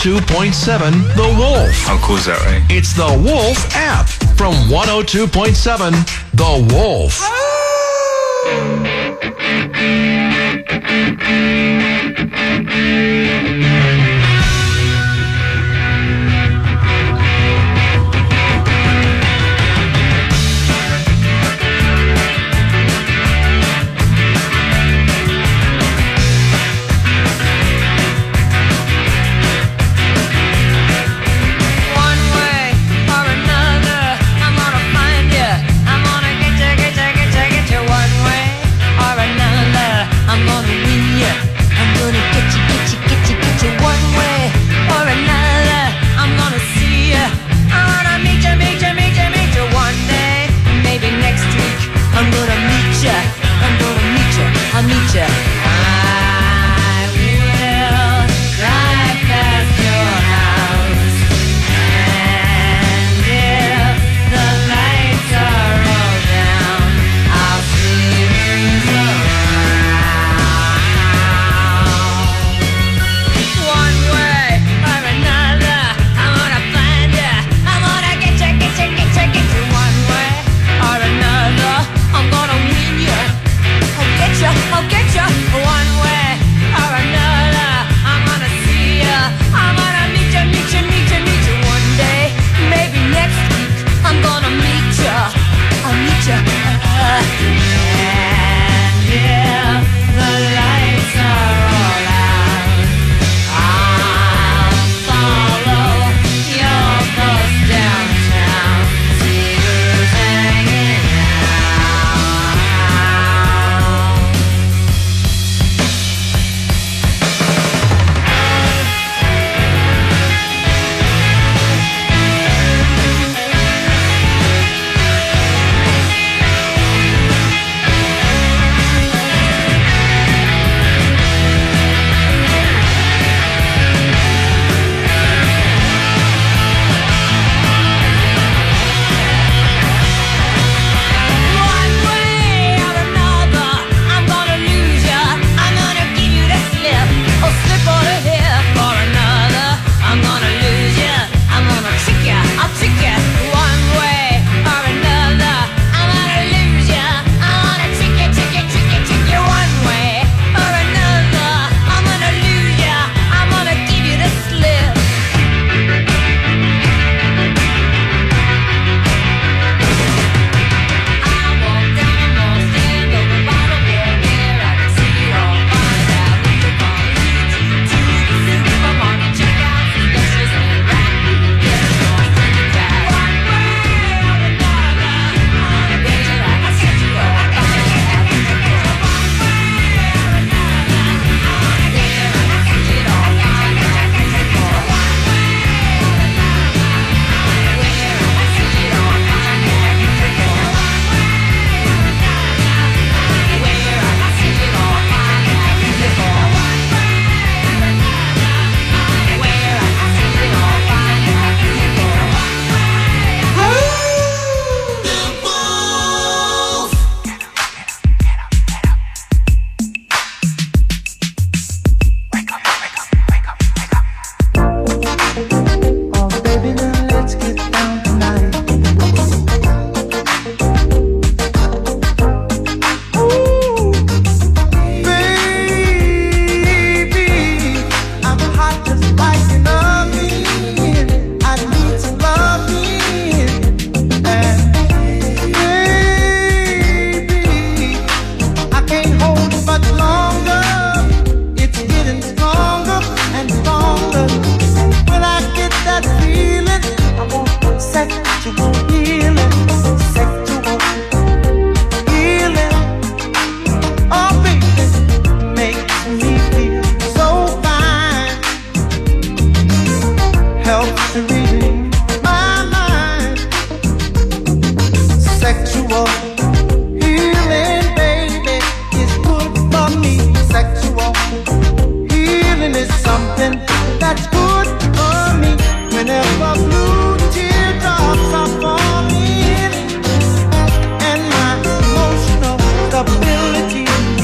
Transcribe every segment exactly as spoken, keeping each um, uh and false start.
two point seven The Wolf. How cool is that, right? It's the Wolf app from one oh two point seven The Wolf.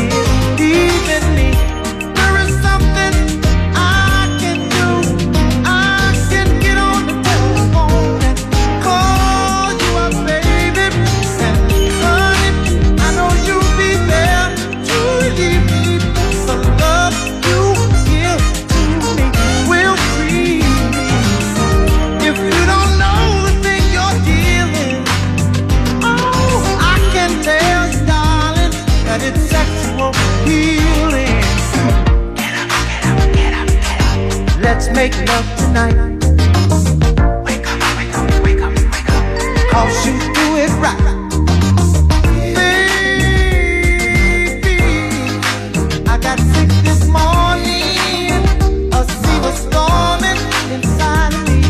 There is something I can do. love tonight. Wake up, wake up, wake up, wake up. 'Cause you do it right. Baby, I got sick this morning. A sea was storming inside of me.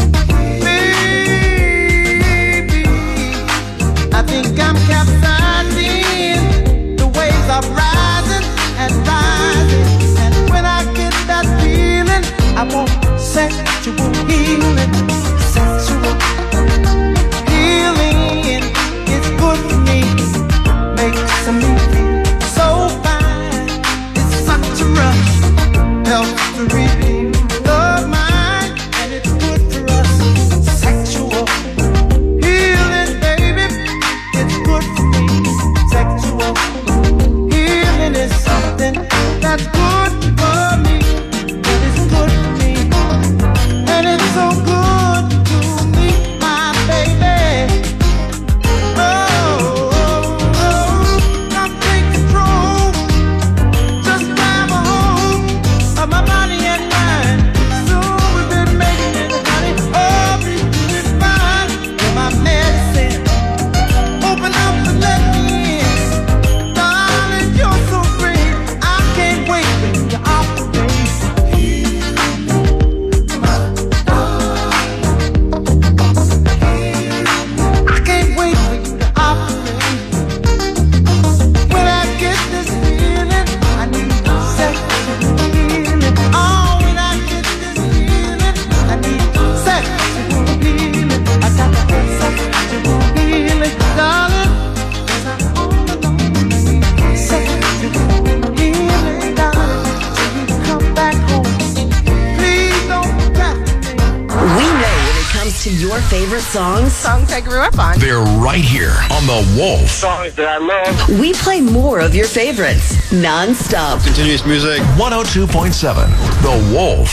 Baby, I think I'm capsizing. The waves are rising and rising. And when I get that feeling, I want sexual healing. Sexual healing is good for me. Makes me feel so fine. It's such a rush. Helps to redeem the mind. And it's good for us. Sexual healing, baby. It's good for me. Sexual healing is something that's good for me. And it's good for me. And it's so good to me, my baby. Oh, oh, oh. Come take control. Just grab a hold of my body and mind. So we've been making it, honey. Oh, we do it fine. You're my medicine. Open up and let me in. Darling, you're so great. I can't wait for you to operate. I can't wait for you to operate. When I get this feeling, I need sexual healing. Oh, when I get this feeling, I need sexual healing. I got to get sexual healing, darling. 'Cause I'm all alone. I need sexual healing, darling. Till you come back home. Please don't procrastinate. We know when it comes to your favorite songs, Songs I grew up on. They're right here on The Wolf. Songs that I love. we play more of your favorites non-stop. Continuous music. one oh two point seven The Wolf.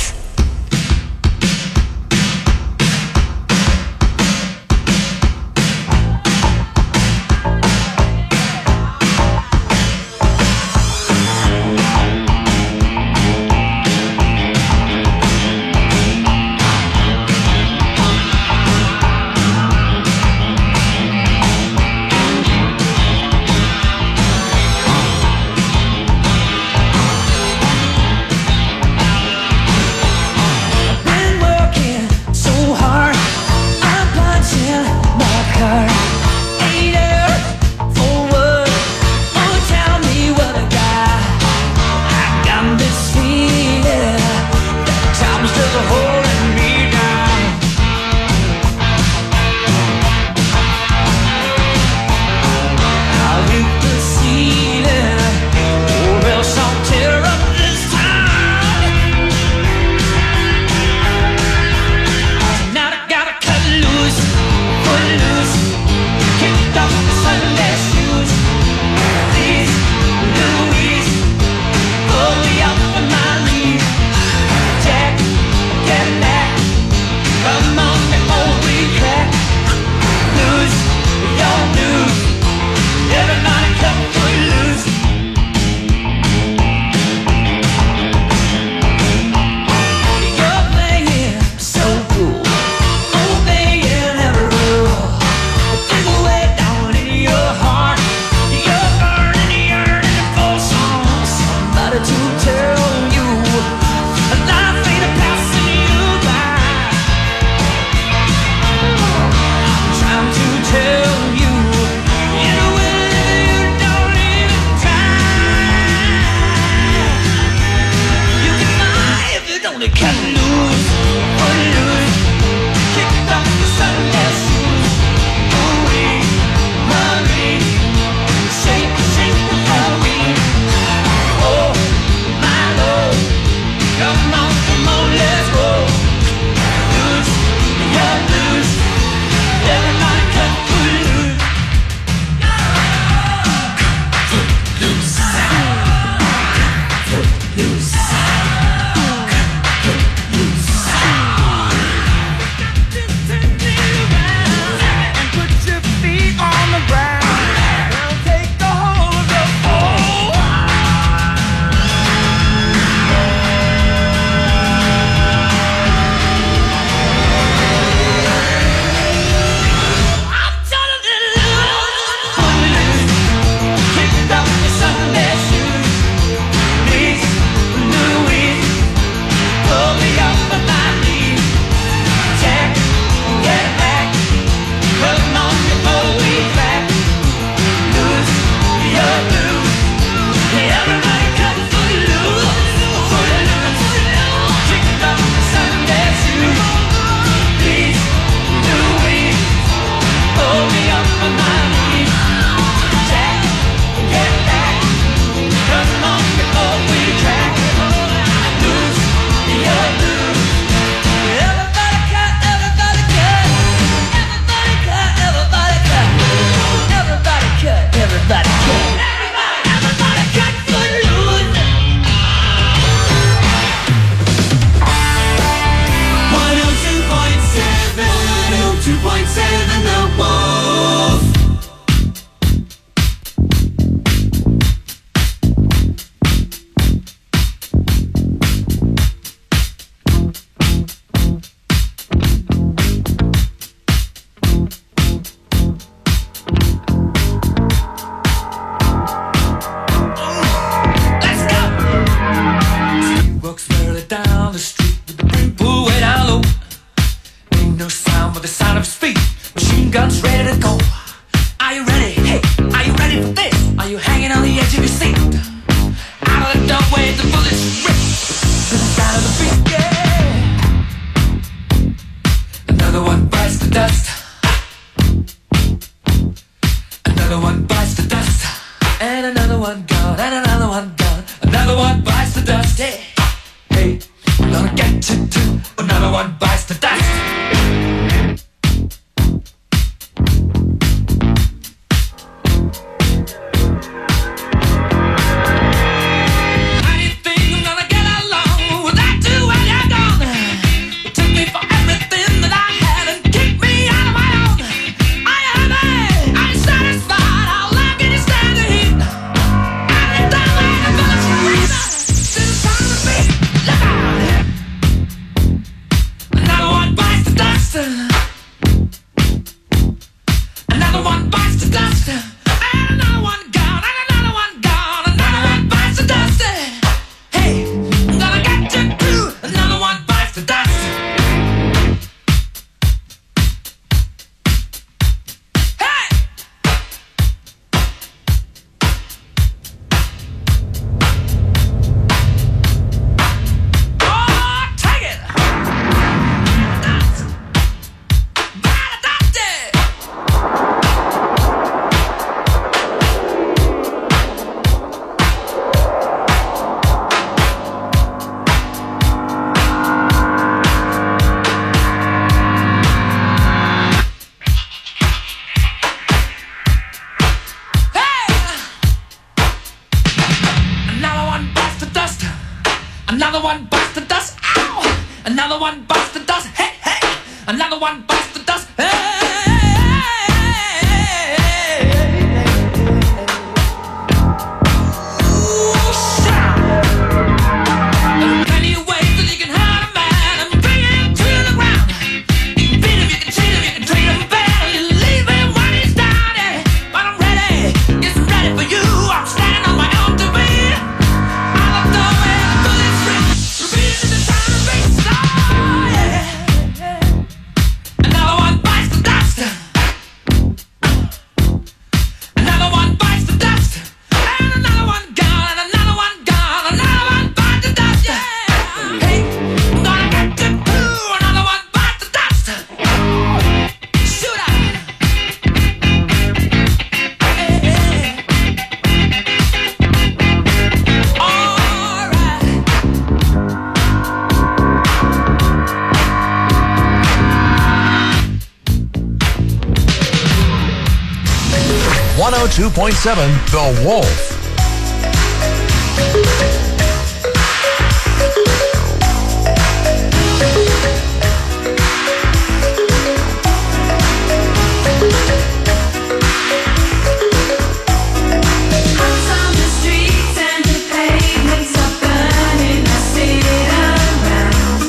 one gone, and another one gone. Another one bites the dust. Hey, hey, I'm gonna get you too. Another one bites the dust. Another one bites the dust. Ow! Another one bites the dust. Hey, hey! Another one bites the dust. Hey! Ooh, shout! There are plenty of ways that you can hurt a man and bring him to the ground. You can beat him, you can cheat him, you can treat him bad, you leave him when he's down. Yeah. But I'm ready, yes, I'm ready for you. I'm standing on my own two feet. I don't know where to put this ring. Repeating the time and race. Oh, yeah. Another one bites the dust. Another one bites the dust. And another one gone, and another one gone. Another one bites the dust. Yeah. Hey, I'm gonna get you too. Another one bites the dust. Shoot out. Hey, hey. All right. one oh two point seven The Wolf. Out on the streets and the pavements are burning. I sit around,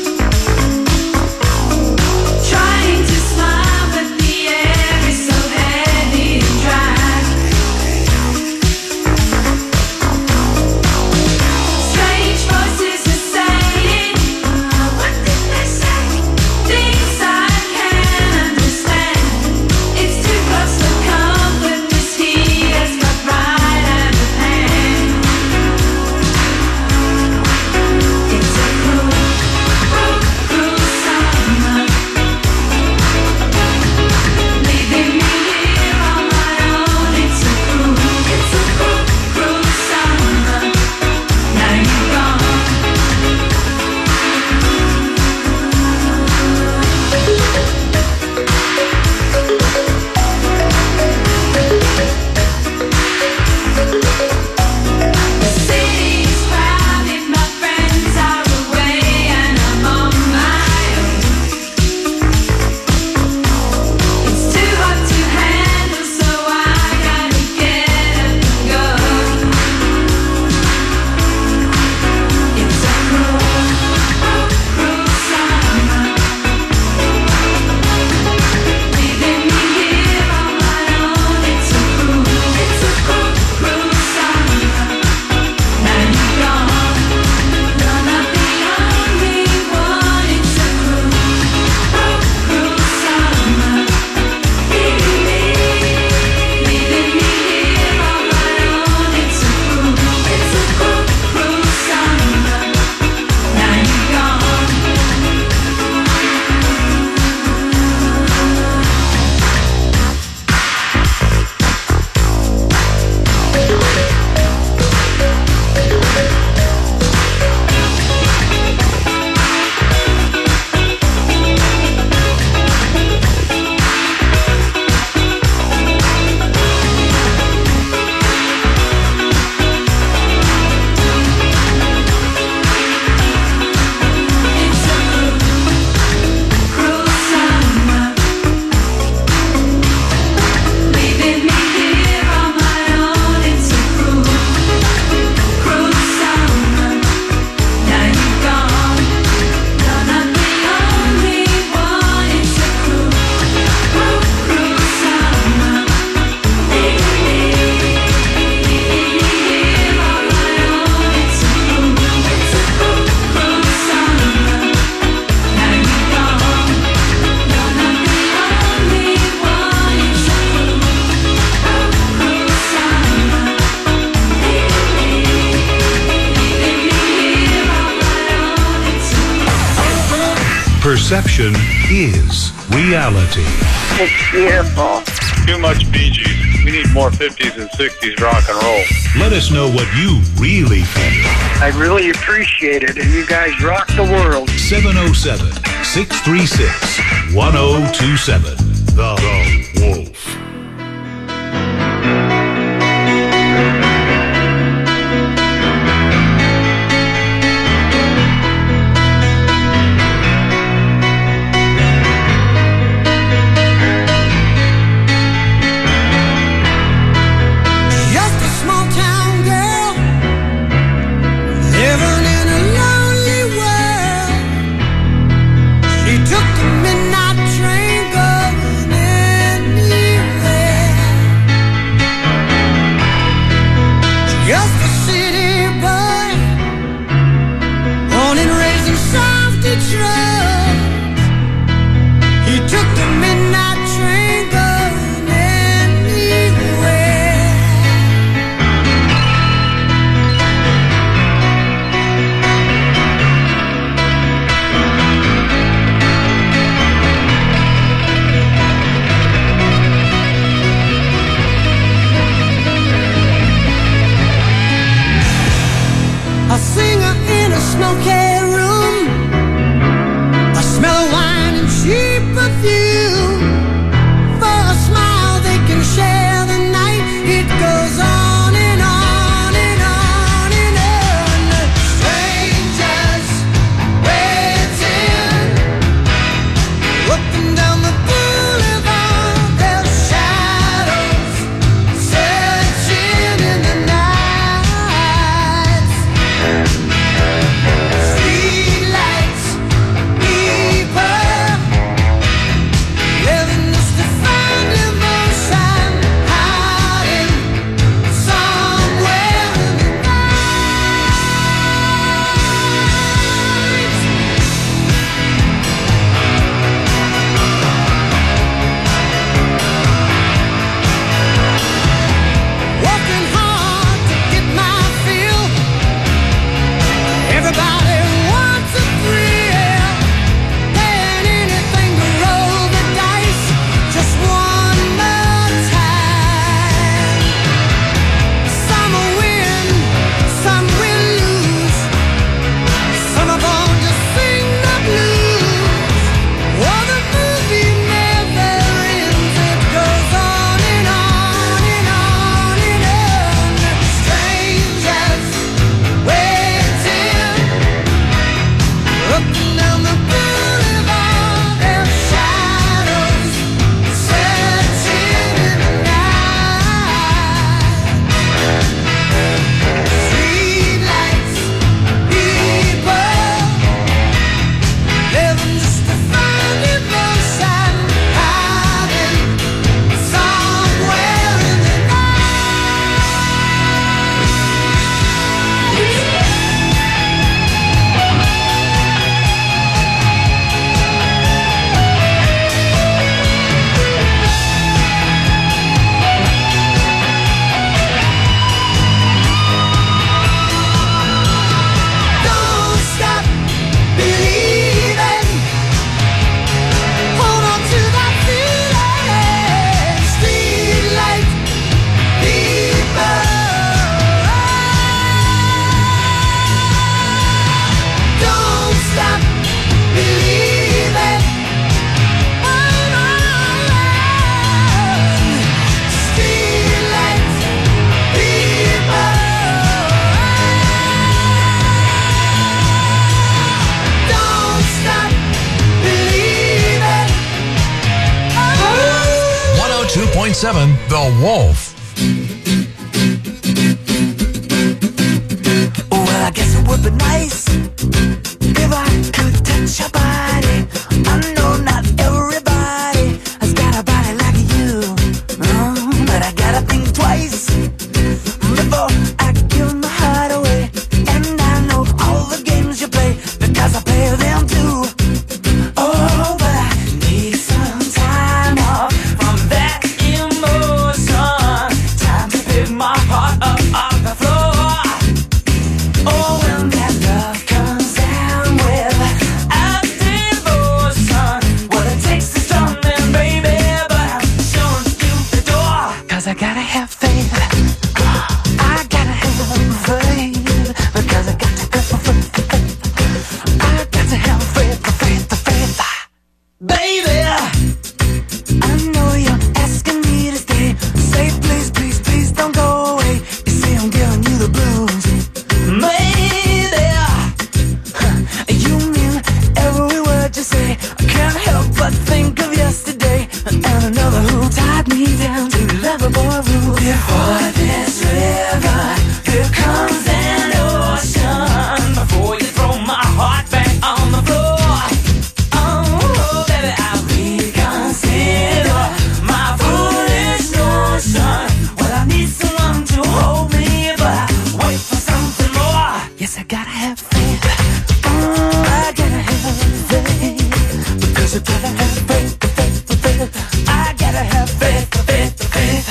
trying to smile, but the air is so heavy and dry. Perception is reality. It's beautiful. Too much Bee Gees. We need more fifties and sixties rock and roll. Let us know what you really feel. I really appreciate it, and you guys rock the world. seven oh seven, six three six, one oh two seven. The, the Wolf. seven, The Wolf. Well, I guess it would be nice if I could touch your body. I know not everybody has got a body like you, oh, but I gotta think twice before I give my heart away. And I know all the games you play because I play them too. Oh, but I need some time off from that emotion. Time to pick my heart up off the floor. Oh, when that love comes down with after Baby, I know you're asking me to stay. Say please, please, please don't go away. You say I'm giving you the blues. Maybe you mean every word you say. I can't help but think of yesterday and another who tied me down to lovable rules. Before this river, here comes an ocean. Before you throw my heart back on the floor. Oh, baby, I reconsider my foolish notion. Well, I need someone to hold me, but I wait for something more. Yes, I gotta have faith. Oh, I gotta have faith. Because you gotta have faith, faith, faith. I gotta have faith, faith, faith.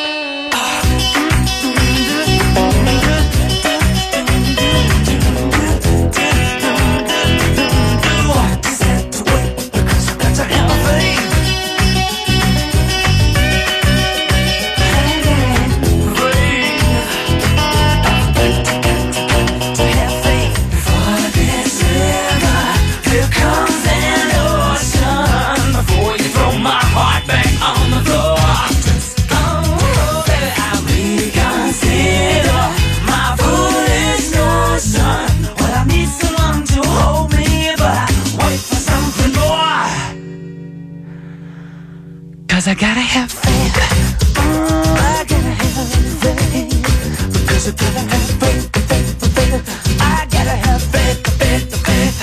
Cause I gotta have faith. Oh, I gotta have faith. Because I gotta have faith, faith, faith. I gotta have faith, faith, faith.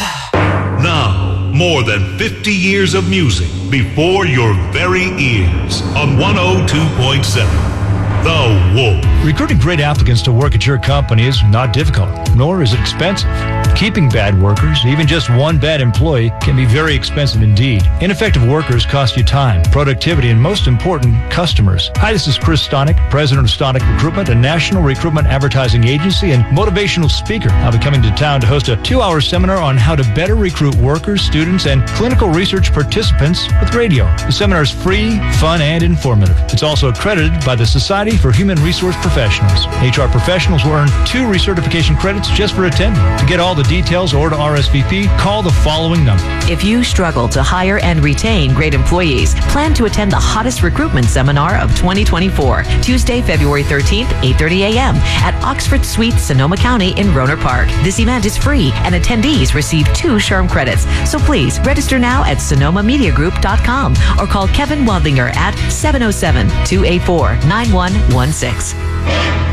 Now, more than fifty years of music before your very ears on one oh two point seven. The Wolf. Recruiting great applicants to work at your company is not difficult, nor is it expensive. Keeping bad workers, even just one bad employee, can be very expensive indeed. Ineffective workers cost you time, productivity, and most important, customers. Hi, this is Chris Stonick, president of Stonick Recruitment, a national recruitment advertising agency and motivational speaker. I'll be coming to town to host a two-hour seminar on how to better recruit workers, students, and clinical research participants with radio. The seminar is free, fun, and informative. It's also accredited by the Society for Human Resource Professionals. H R professionals will earn two recertification credits just for attending. To get all the details or to R S V P, call the following number. If you struggle to hire and retain great employees, plan to attend the hottest recruitment seminar of twenty twenty-four, Tuesday, February thirteenth, eight thirty a.m. at Oxford Suites, Sonoma County in Rohnert Park. This event is free and attendees receive two SHRM credits. So please register now at sonoma media group dot com or call Kevin Wadlinger at seven oh seven, two eight four, nine one one six.